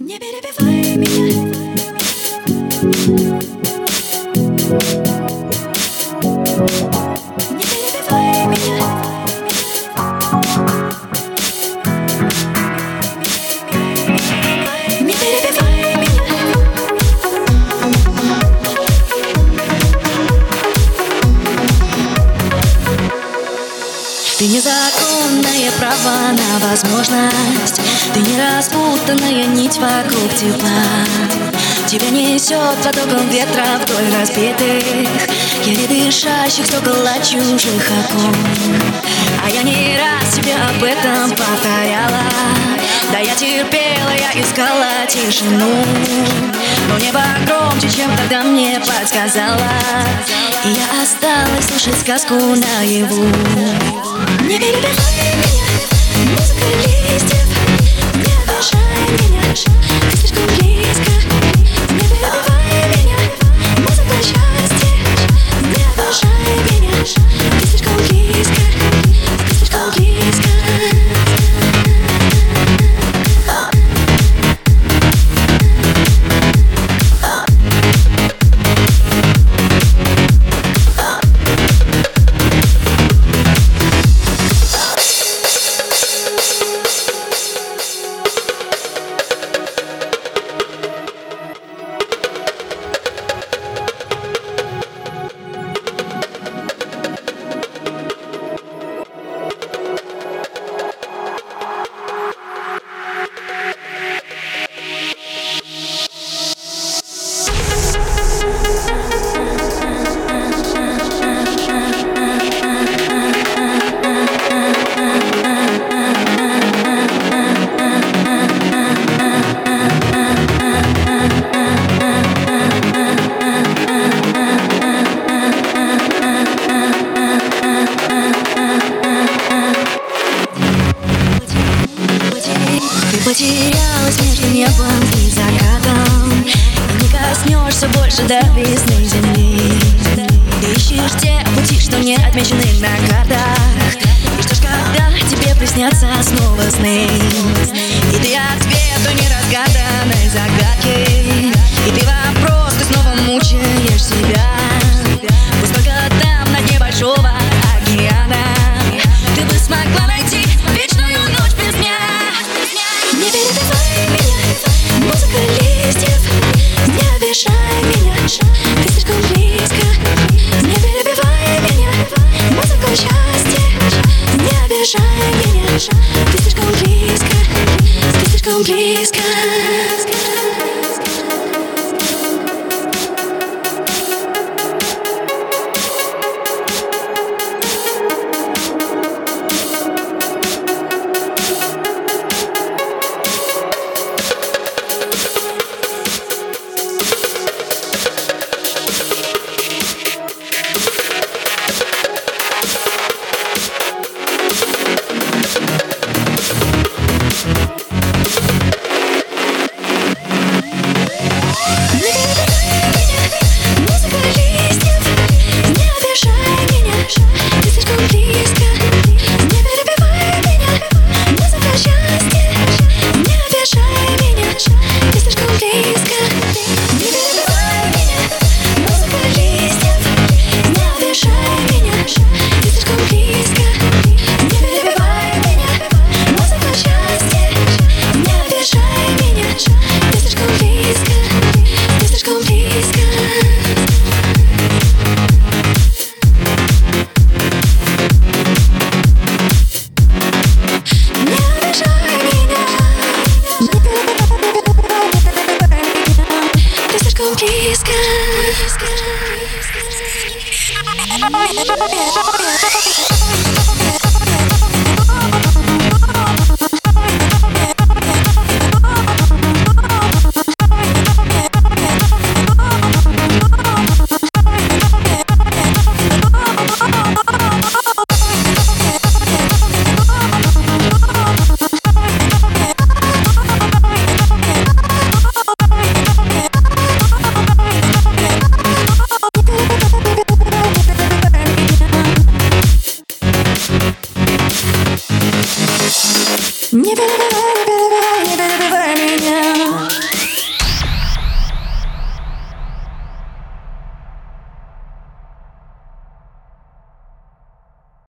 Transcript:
Не перебивай меня. Не перебивай меня. Не перебивай меня. Ты незаконное право на возможность. Ты не распутанная нить вокруг тепла. Тебя несет потоком ветра вдоль разбитых, еле дышащих стекол от чужих окон. А я не раз тебе об этом повторяла. Да я терпела, я искала тишину, но небо громче, чем тогда мне подсказала, и я осталась слушать сказку наяву. Не перебивай меня, музыка листьев, не обижай меня, ты слишком близко. Не перебивай меня, музыка счастья, не обижай меня, ты слишком близко, ты слишком близко. Потерялась между небом и закатом, и не коснешься больше до весны земли. Ты ищешь те пути, что не отмечены на картах, и ждешь, когда тебе приснятся снова сны. И ты ответу неразгаданной загадки, и ты вопрос, ты снова мучаешь себя. Пусть только там, на дне большого океана, ты бы смогла найти вечную ночь без дня. Не перебивай меня, музыка листьев, не обижай меня, ты слишком близко. Не перебивай меня, музыка счастья, не обижай меня, ты слишком близко, ты слишком близко.